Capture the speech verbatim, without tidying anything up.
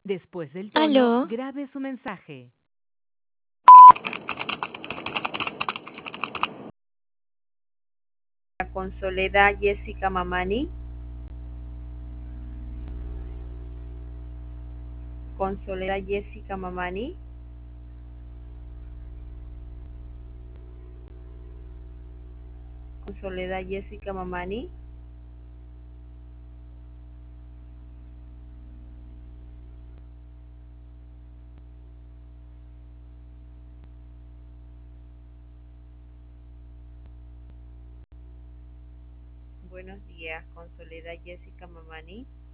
Después del tono, Aló, grabe su mensaje. Con Soledad Jessica Mamani. Con Soledad Jessica Mamani. Con Soledad Jessica Mamani. Buenos días, con Soledad Jessica Mamani.